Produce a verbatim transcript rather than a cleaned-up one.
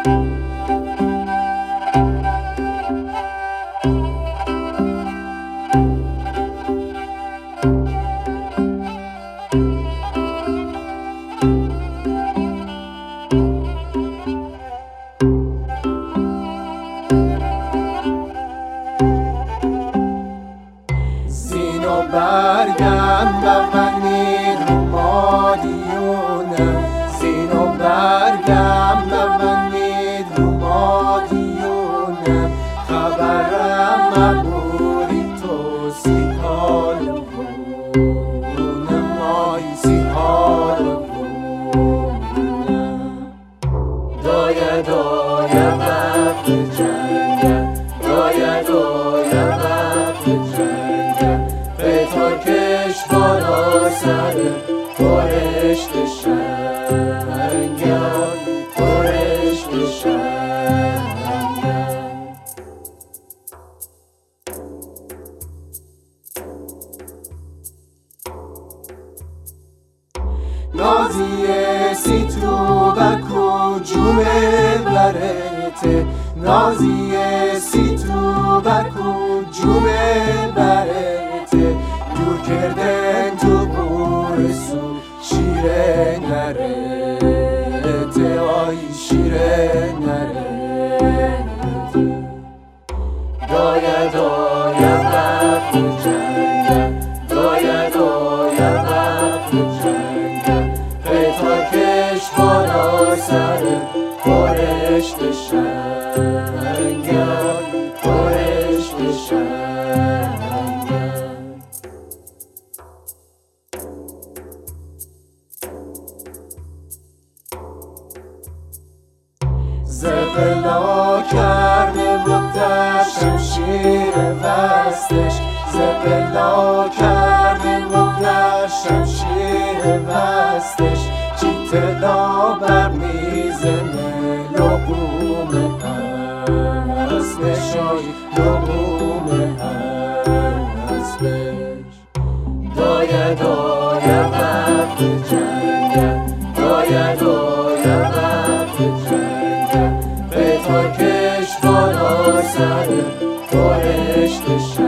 زینو برگم ببندید رو مادیونم، زینو برگم ببندید رو مادیونم، خبرم مبوری تو سی حالونم، مای سی حالونم. دایه دایه وقت جنگم، دایه دایه وقت جنگم، قطار کش بالا سر خورشت شنگم، خورشت شنگم. نازیه سی تو بکو جومه برته، نازیه سی تو بکو جومه برته، دور کردن تو بورسو شیره نرته، آی شیره نرته. دایه دایه وقت جنگم، دایه دایه وقت جنگم، قطار کش بالا سر خورشت شنگم، خورشت شنگم. زبلا کرده بود در شمشیر وستش، زبلا کرده بود در شمشیر وستش، چی طلا بر میزنه لقوم اسبش، آی لقوم اسبش. دایه دایه وقت جنگم، دایه دایه وقت جنگم، قطار کش بالا سر خورشت شنگم.